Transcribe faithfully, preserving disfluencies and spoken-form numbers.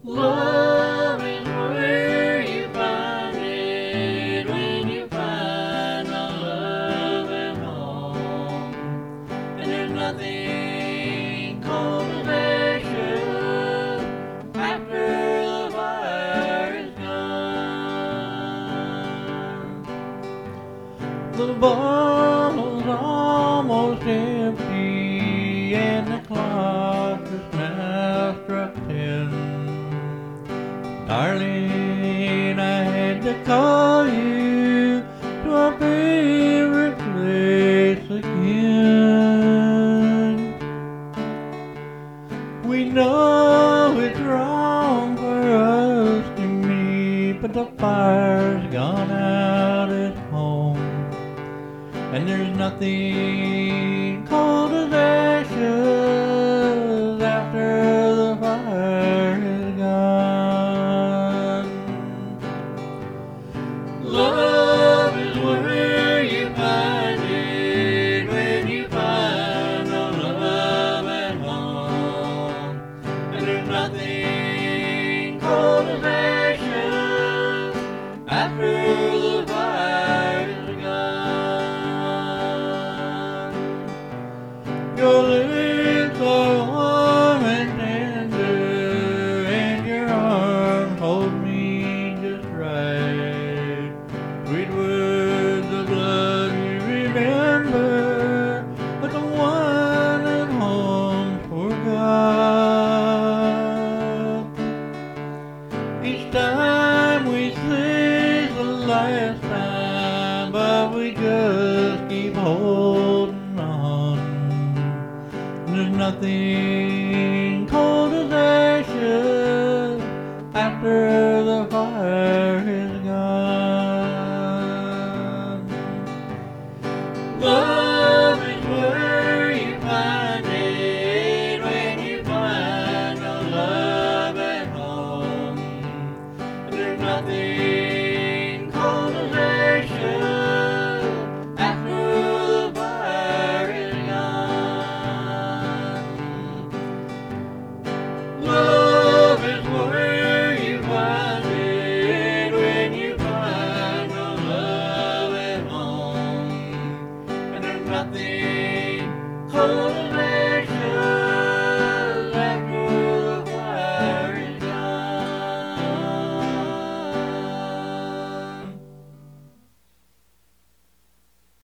Love is where you find it when you find a loving home. And there's nothing cold as ashes after the fire is gone. The bottle's almost empty and the clock is now struck ten. Darling, I had to call you to our favorite place again. We know it's wrong for us to meet, but the fire's gone out at home, and there's nothing cold as ashes after the fire is gone. Love is where you find it when you find a love at home. And there's nothing cold as ashes after the fire is gone. Your lips are warm and tender, and your arms hold me just right. Sweet words of love you remember, but the one at home forgot. Each time we say the last time, but we just keep holding on. There's nothing cold as ashes after the fire is gone. Love is where you find it when you find a love at home. And there's nothing cold as ashes after the fire is gone. Love is where you find it when you find a love at home. And there's nothing cold as